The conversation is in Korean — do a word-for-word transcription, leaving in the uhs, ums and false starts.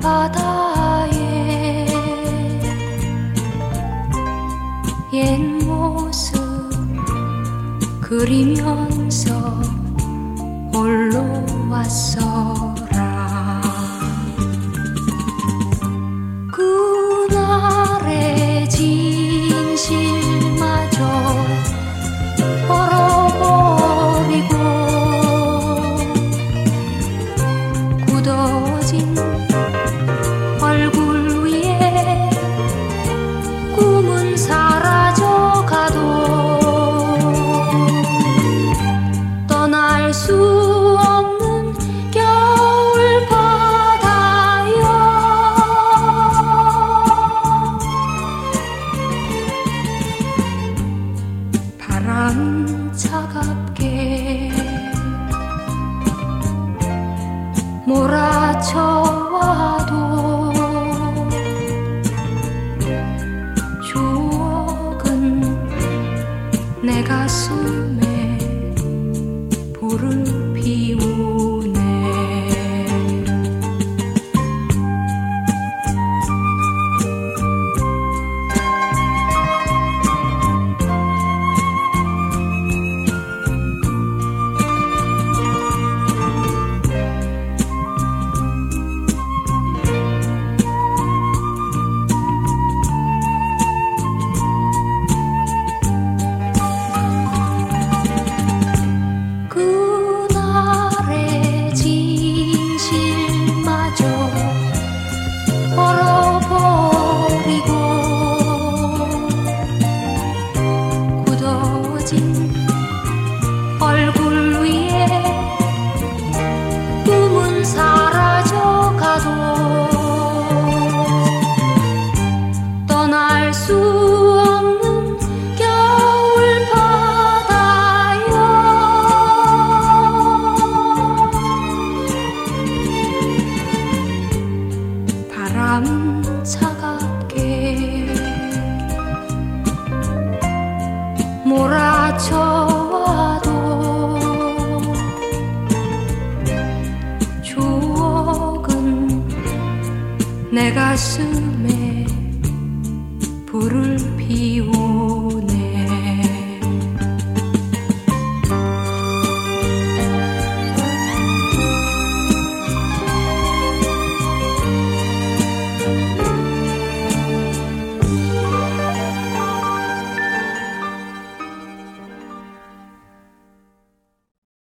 바다에 옛 모습 그리면서 홀로 왔어라. 그날의 진실마저 얼어버리고 굳어진 얼굴 위에 꿈은 사라져가도 떠날 수 없는 겨울 바다여. 바람 차갑게 몰아쳐와도 추억은 내 가슴에 불을 피우네. 그날의 진실마저 얼어버리고 굳어진 얼굴 위에 꿈은 사라져가도 떠날 수 없는 겨울 바다여. 바람 차갑게 몰아쳐와도 추억은 내 가슴에 불을 피우네.